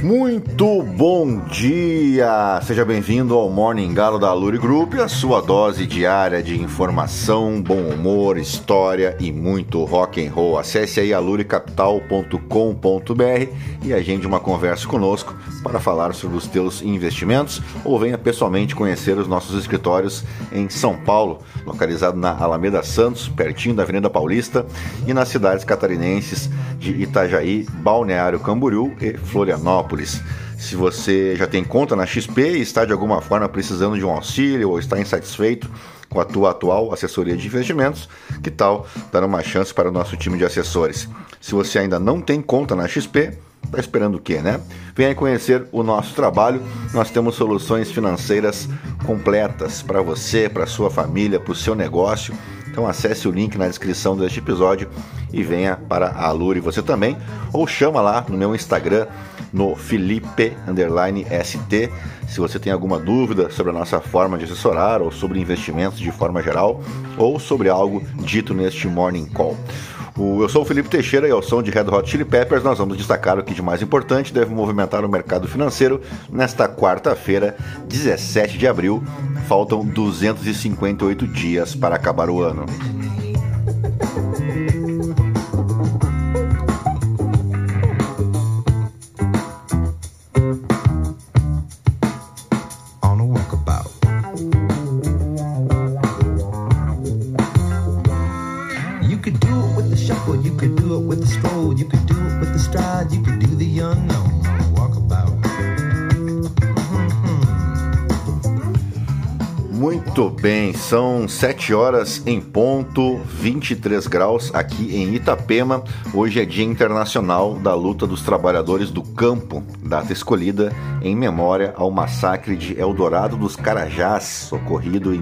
Muito bom dia! Seja bem-vindo ao Morning Galo da Aluri Group, a sua dose diária de informação, bom humor, história e muito rock and roll. Acesse aí aluricapital.com.br e agende uma conversa conosco para falar sobre os teus investimentos ou venha pessoalmente conhecer os nossos escritórios em São Paulo, localizado na Alameda Santos, pertinho da Avenida Paulista, e nas cidades catarinenses de Itajaí, Balneário Camboriú e Florianópolis. Se você já tem conta na XP e está de alguma forma precisando de um auxílio ou está insatisfeito com a tua atual assessoria de investimentos, que tal dar uma chance para o nosso time de assessores? Se você ainda não tem conta na XP, está esperando o quê, né? Venha conhecer o nosso trabalho. Nós temos soluções financeiras completas para você, para sua família, para o seu negócio. Então acesse o link na descrição deste episódio e venha para a Aluri você também, ou chama lá no meu Instagram, no Felipe_ST, se você tem alguma dúvida sobre a nossa forma de assessorar, ou sobre investimentos de forma geral, ou sobre algo dito neste Morning Call. Eu sou o Felipe Teixeira e ao som de Red Hot Chili Peppers nós vamos destacar o que de mais importante deve movimentar o mercado financeiro nesta quarta-feira, 17 de abril. Faltam 258 dias para acabar o ano. Muito bem, são 7 horas em ponto, 23 graus aqui em Itapema. Hoje é Dia Internacional da Luta dos Trabalhadores do Campo, data escolhida em memória ao massacre de Eldorado dos Carajás, ocorrido em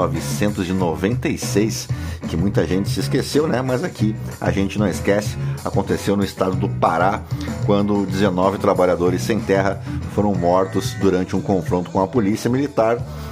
1996, que muita gente se esqueceu, né? Mas aqui a gente não esquece. Aconteceu no estado do Pará, quando 19 trabalhadores sem terra foram mortos durante um confronto com a polícia militar,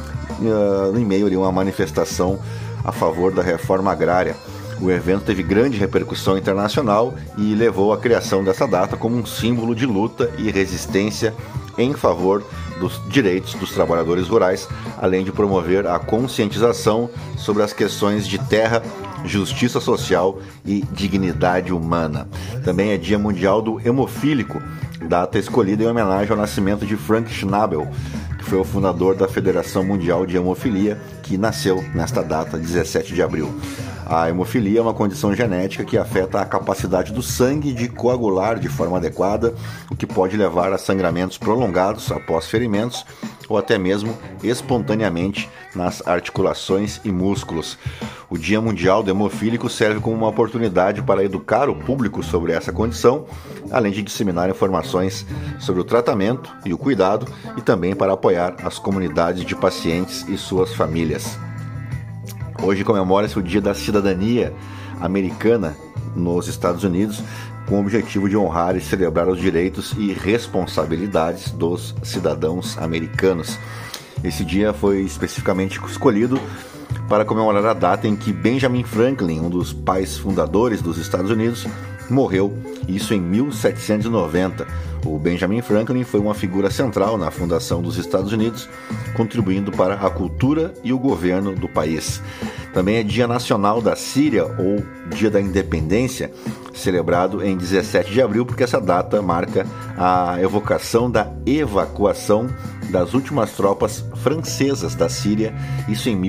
em meio a uma manifestação a favor da reforma agrária. O evento teve grande repercussão internacional e levou à criação dessa data como um símbolo de luta e resistência em favor dos direitos dos trabalhadores rurais, além de promover a conscientização sobre as questões de terra, justiça social e dignidade humana. Também é Dia Mundial do Hemofílico, data escolhida em homenagem ao nascimento de Frank Schnabel, que foi o fundador da Federação Mundial de Hemofilia, que nasceu nesta data, 17 de abril. A hemofilia é uma condição genética que afeta a capacidade do sangue de coagular de forma adequada, o que pode levar a sangramentos prolongados após ferimentos ou até mesmo espontaneamente nas articulações e músculos. O Dia Mundial do Hemofílico serve como uma oportunidade para educar o público sobre essa condição, além de disseminar informações sobre o tratamento e o cuidado, e também para apoiar as comunidades de pacientes e suas famílias. Hoje comemora-se o Dia da Cidadania Americana nos Estados Unidos, com o objetivo de honrar e celebrar os direitos e responsabilidades dos cidadãos americanos. Esse dia foi especificamente escolhido para comemorar a data em que Benjamin Franklin, um dos pais fundadores dos Estados Unidos, morreu, isso em 1790. O Benjamin Franklin foi uma figura central na fundação dos Estados Unidos, contribuindo para a cultura e o governo do país. Também é Dia Nacional da Síria, ou Dia da Independência, celebrado em 17 de abril, porque essa data marca a evocação da evacuação das últimas tropas francesas da Síria, isso em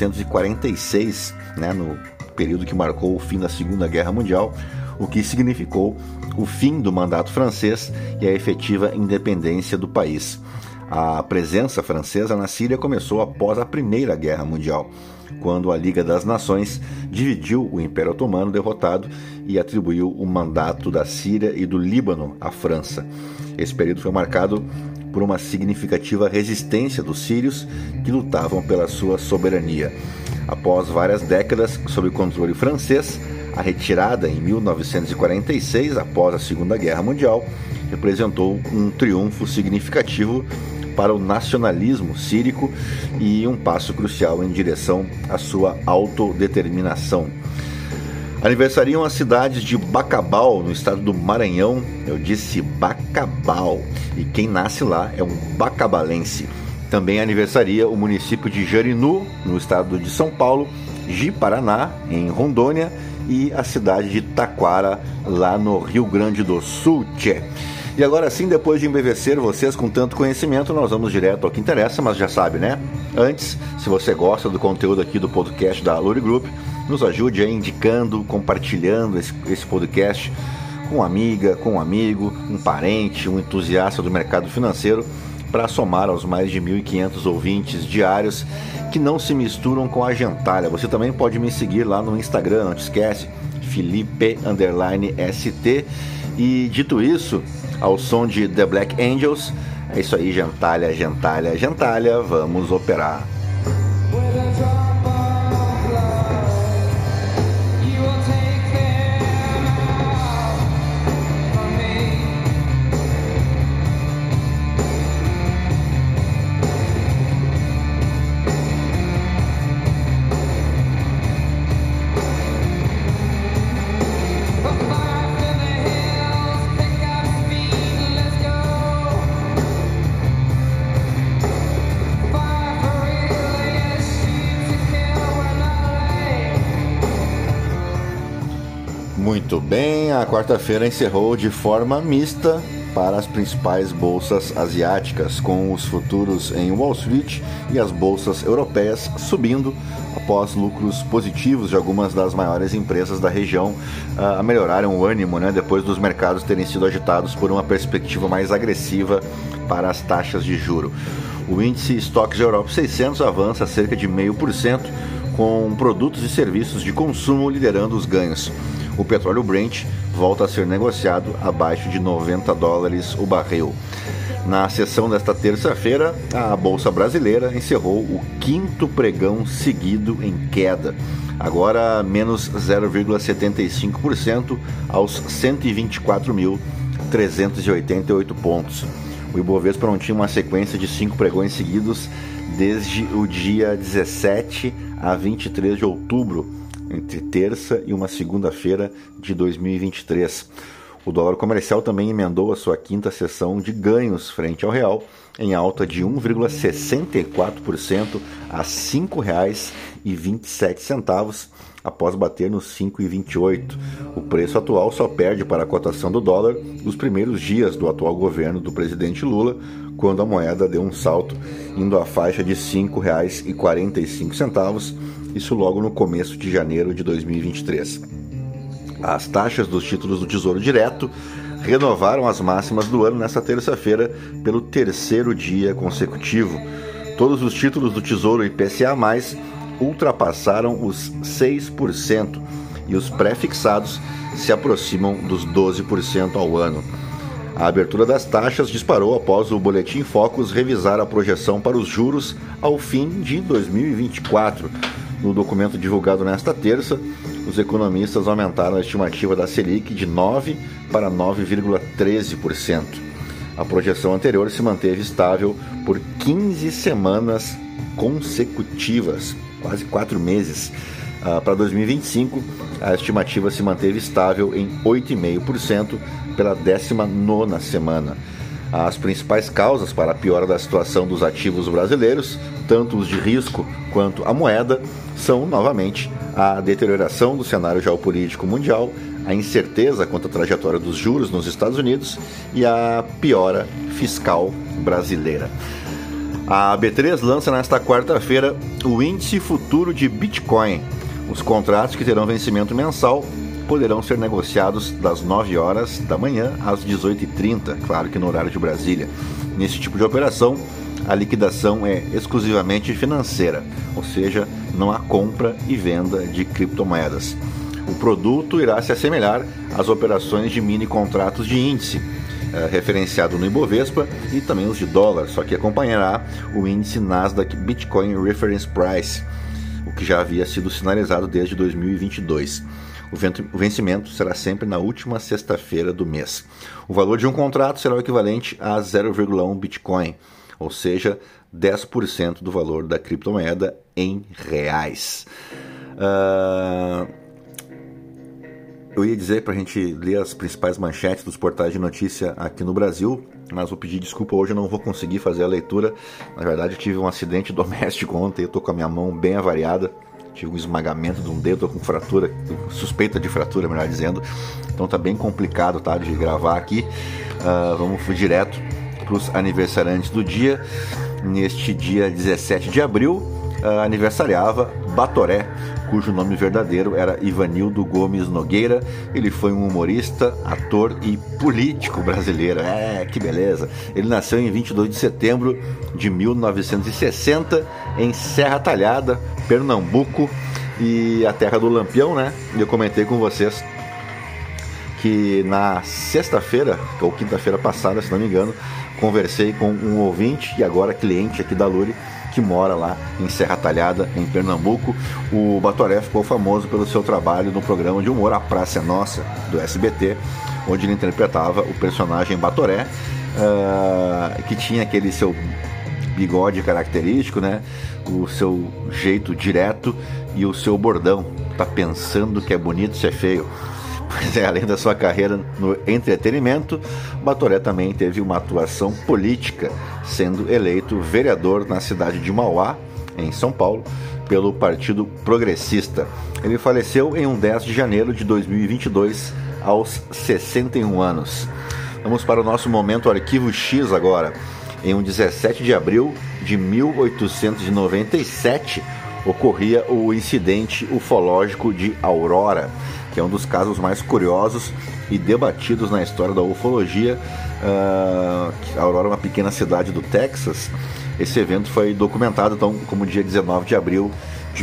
1946, né, no período que marcou o fim da Segunda Guerra Mundial, o que significou o fim do mandato francês e a efetiva independência do país. A presença francesa na Síria começou após a Primeira Guerra Mundial, quando a Liga das Nações dividiu o Império Otomano derrotado e atribuiu o mandato da Síria e do Líbano à França. Esse período foi marcado por uma significativa resistência dos sírios que lutavam pela sua soberania. Após várias décadas sob controle francês, a retirada em 1946, após a Segunda Guerra Mundial, representou um triunfo significativo para o nacionalismo sírico e um passo crucial em direção à sua autodeterminação. Aniversariam as cidades de Bacabal, no estado do Maranhão. Eu disse Bacabal. E quem nasce lá é um bacabalense. Também aniversaria o município de Jarinu, no estado de São Paulo, Ji-Paraná, em Rondônia, e a cidade de Taquara, lá no Rio Grande do Sul. Tchê. E agora sim, depois de embevecer vocês com tanto conhecimento, nós vamos direto ao que interessa, mas já sabe, né? Antes, se você gosta do conteúdo aqui do podcast da Luri Group, nos ajude aí indicando, compartilhando esse podcast com uma amiga, com um amigo, um parente, um entusiasta do mercado financeiro, para somar aos mais de 1.500 ouvintes diários que não se misturam com a gentalha. Você também pode me seguir lá no Instagram, não te esquece, Felipe_ST. E dito isso, ao som de The Black Angels, é isso aí, gentalha, gentalha, gentalha, vamos operar. Muito bem, a quarta-feira encerrou de forma mista para as principais bolsas asiáticas, com os futuros em Wall Street e as bolsas europeias subindo após lucros positivos de algumas das maiores empresas da região melhoraram o ânimo, né, depois dos mercados terem sido agitados por uma perspectiva mais agressiva para as taxas de juro. O índice Stocks Europe 600 avança cerca de 0,5%, com produtos e serviços de consumo liderando os ganhos. O petróleo Brent volta a ser negociado abaixo de $90 o barril. Na sessão desta terça-feira, a Bolsa Brasileira encerrou o quinto pregão seguido em queda, agora menos 0,75% aos 124.388 pontos. O Ibovespa não tinha uma sequência de 5 pregões seguidos desde o dia 17 a 23 de outubro, entre terça e uma segunda-feira de 2023. O dólar comercial também emendou a sua quinta sessão de ganhos frente ao real, em alta de 1,64% a R$ 5,27, após bater nos 5,28. O preço atual só perde para a cotação do dólar nos primeiros dias do atual governo do presidente Lula, quando a moeda deu um salto, indo à faixa de R$ 5,45, isso logo no começo de janeiro de 2023. As taxas dos títulos do Tesouro Direto renovaram as máximas do ano nesta terça-feira pelo terceiro dia consecutivo. Todos os títulos do Tesouro IPCA+, ultrapassaram os 6% e os pré-fixados se aproximam dos 12% ao ano. A abertura das taxas disparou após o Boletim Focus revisar a projeção para os juros ao fim de 2024. No documento divulgado nesta terça, os economistas aumentaram a estimativa da Selic de 9% para 9,13%. A projeção anterior se manteve estável por 15 semanas consecutivas, quase 4 meses. Para 2025, a estimativa se manteve estável em 8,5% pela 19ª semana. As principais causas para a piora da situação dos ativos brasileiros, tanto os de risco quanto a moeda, são novamente a deterioração do cenário geopolítico mundial, a incerteza quanto à trajetória dos juros nos Estados Unidos e a piora fiscal brasileira. A B3 lança nesta quarta-feira o índice futuro de Bitcoin. Os contratos que terão vencimento mensal poderão ser negociados das 9 horas da manhã às 18h30, claro que no horário de Brasília. Nesse tipo de operação, a liquidação é exclusivamente financeira, ou seja, não há compra e venda de criptomoedas. O produto irá se assemelhar às operações de mini contratos de índice, referenciado no Ibovespa, e também os de dólar, só que acompanhará o índice Nasdaq Bitcoin Reference Price, o que já havia sido sinalizado desde 2022. O vencimento será sempre na última sexta-feira do mês. O valor de um contrato será o equivalente a 0,1 Bitcoin, ou seja, 10% do valor da criptomoeda em reais. Eu ia dizer pra gente ler as principais manchetes dos portais de notícia aqui no Brasil, mas vou pedir desculpa, hoje eu não vou conseguir fazer a leitura. Na verdade, eu tive um acidente doméstico ontem, eu tô com a minha mão bem avariada, tive um esmagamento de um dedo, tô com fratura, suspeita de fratura, melhor dizendo. Então tá bem complicado, tá, de gravar aqui. Vamos direto pros aniversariantes do dia. Neste dia 17 de abril, aniversariava Batoré, cujo nome verdadeiro era Ivanildo Gomes Nogueira. Ele foi um humorista, ator e político brasileiro. Que beleza! Ele nasceu em 22 de setembro de 1960 em Serra Talhada, Pernambuco, e a terra do Lampião, né? E eu comentei com vocês que na sexta-feira, ou quinta-feira passada, se não me engano, conversei com um ouvinte e agora cliente aqui da Luri, que mora lá em Serra Talhada, em Pernambuco. O Batoré ficou famoso pelo seu trabalho no programa de humor A Praça é Nossa, do SBT, onde ele interpretava o personagem Batoré, que tinha aquele seu bigode característico, né? O seu jeito direto e o seu bordão. Tá pensando que é bonito, se é feio. Pois é, além da sua carreira no entretenimento, Batoré também teve uma atuação política, sendo eleito vereador na cidade de Mauá, em São Paulo, pelo Partido Progressista. Ele faleceu em 10 de janeiro de 2022, aos 61 anos. Vamos para o nosso momento Arquivo X agora. Em 17 de abril de 1897, ocorria o incidente ufológico de Aurora, que é um dos casos mais curiosos e debatidos na história da ufologia. Aurora é uma pequena cidade do Texas. Esse evento foi documentado então como dia 19 de abril de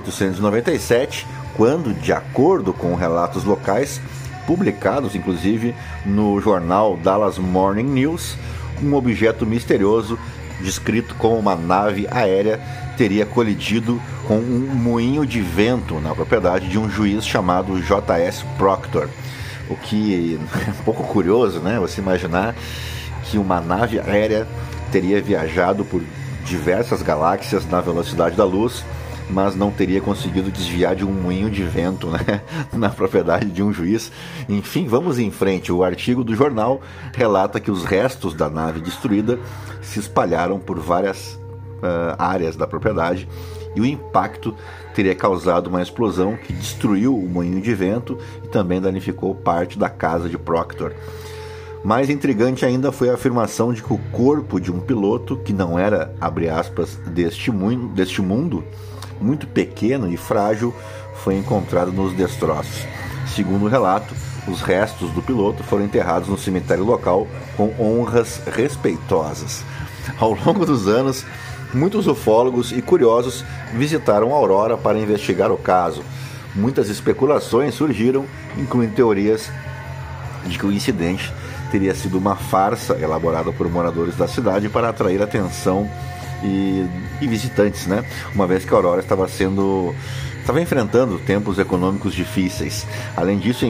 1897, quando, de acordo com relatos locais, publicados inclusive no jornal Dallas Morning News, um objeto misterioso, descrito como uma nave aérea, teria colidido com um moinho de vento na propriedade de um juiz chamado J.S. Proctor. O que é um pouco curioso, né? Você imaginar que uma nave aérea teria viajado por diversas galáxias na velocidade da luz, mas não teria conseguido desviar de um moinho de vento, né? Na propriedade de um juiz. Enfim, vamos em frente. O artigo do jornal relata que os restos da nave destruída se espalharam por várias áreas da propriedade, e o impacto teria causado uma explosão que destruiu o moinho de vento e também danificou parte da casa de Proctor. Mais intrigante ainda foi a afirmação de que o corpo de um piloto, que não era, abre aspas, deste mundo, muito pequeno e frágil, foi encontrado nos destroços. Segundo o relato, os restos do piloto foram enterrados no cemitério local com honras respeitosas. Ao longo dos anos, muitos ufólogos e curiosos visitaram Aurora para investigar o caso. Muitas especulações surgiram, incluindo teorias de que o incidente teria sido uma farsa elaborada por moradores da cidade para atrair atenção e visitantes, né? Uma vez que a Aurora estava enfrentando tempos econômicos difíceis. Além disso, em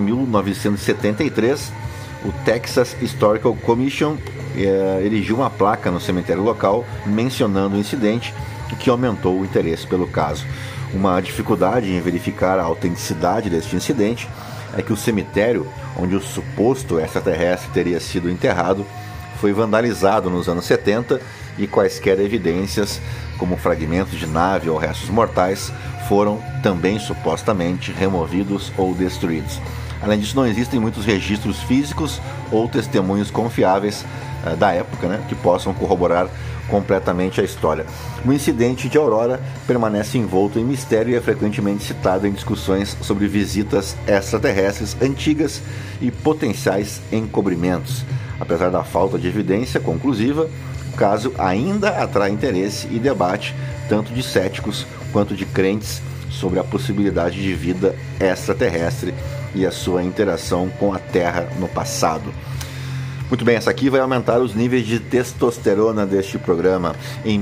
1973, o Texas Historical Commission erigiu uma placa no cemitério local mencionando o incidente, o que aumentou o interesse pelo caso. Uma dificuldade em verificar a autenticidade deste incidente é que o cemitério onde o suposto extraterrestre teria sido enterrado foi vandalizado nos anos 70 e quaisquer evidências, como fragmentos de nave ou restos mortais, foram também supostamente removidos ou destruídos. Além disso, não existem muitos registros físicos ou testemunhos confiáveis da época, né, que possam corroborar completamente a história. O incidente de Aurora permanece envolto em mistério e é frequentemente citado em discussões sobre visitas extraterrestres antigas e potenciais encobrimentos. Apesar da falta de evidência conclusiva, o caso ainda atrai interesse e debate tanto de céticos quanto de crentes sobre a possibilidade de vida extraterrestre e a sua interação com a Terra no passado. Muito bem, essa aqui vai aumentar os níveis de testosterona deste programa. Em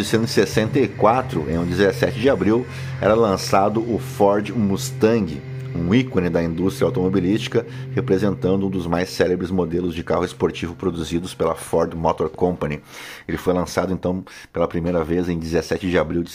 1964, em 17 de abril, era lançado o Ford Mustang, um ícone da indústria automobilística, representando um dos mais célebres modelos de carro esportivo produzidos pela Ford Motor Company. Ele foi lançado então pela primeira vez em 17 de abril de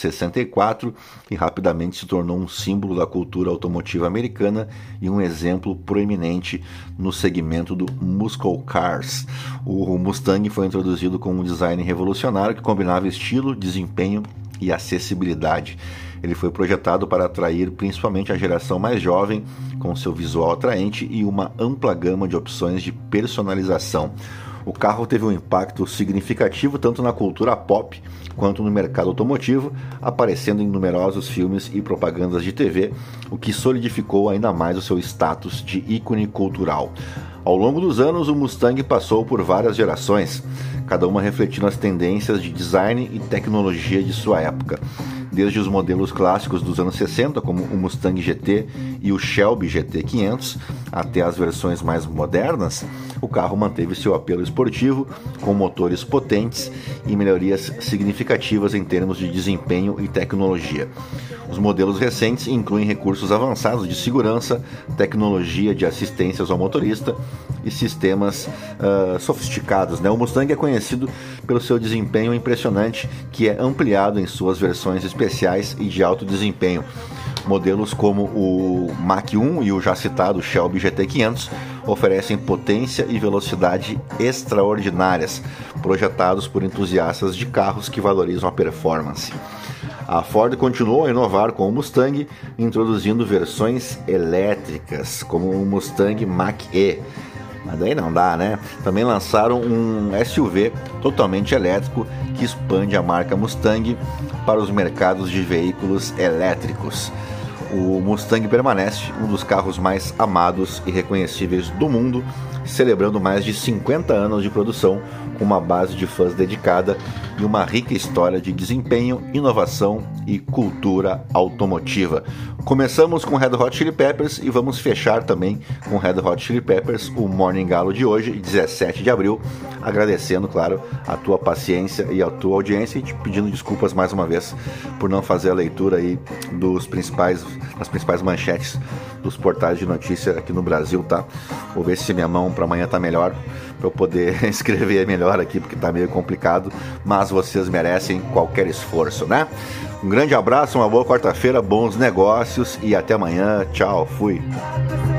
64 e rapidamente se tornou um símbolo da cultura automotiva americana e um exemplo proeminente no segmento do muscle cars. O Mustang foi introduzido com um design revolucionário que combinava estilo, desempenho e acessibilidade. Ele foi projetado para atrair principalmente a geração mais jovem, com seu visual atraente e uma ampla gama de opções de personalização. O carro teve um impacto significativo tanto na cultura pop quanto no mercado automotivo, aparecendo em numerosos filmes e propagandas de TV, o que solidificou ainda mais o seu status de ícone cultural. Ao longo dos anos, o Mustang passou por várias gerações, cada uma refletindo as tendências de design e tecnologia de sua época. Desde os modelos clássicos dos anos 60, como o Mustang GT e o Shelby GT500, até as versões mais modernas, o carro manteve seu apelo esportivo, com motores potentes e melhorias significativas em termos de desempenho e tecnologia. Os modelos recentes incluem recursos avançados de segurança, tecnologia de assistências ao motorista e sistemas sofisticados, né? O Mustang é conhecido pelo seu desempenho impressionante, que é ampliado em suas versões especiais e de alto desempenho. Modelos como o Mach-1 e o já citado Shelby GT500 oferecem potência e velocidade extraordinárias, projetados por entusiastas de carros que valorizam a performance. A Ford continuou a inovar com o Mustang, introduzindo versões elétricas, como o Mustang Mach-E. Mas daí não dá, né? Também lançaram um SUV totalmente elétrico que expande a marca Mustang para os mercados de veículos elétricos. O Mustang permanece um dos carros mais amados e reconhecíveis do mundo, celebrando mais de 50 anos de produção, com uma base de fãs dedicada e uma rica história de desempenho, inovação e cultura automotiva. Começamos com Red Hot Chili Peppers e vamos fechar também com Red Hot Chili Peppers, o Morning Galo de hoje, 17 de abril, agradecendo, claro, a tua paciência e a tua audiência e te pedindo desculpas mais uma vez por não fazer a leitura aí das principais manchetes dos portais de notícia aqui no Brasil, tá? Vou ver se minha mão para amanhã tá melhor, para eu poder escrever melhor aqui, porque tá meio complicado, mas vocês merecem qualquer esforço, né? Um grande abraço, uma boa quarta-feira, bons negócios e até amanhã. Tchau, fui!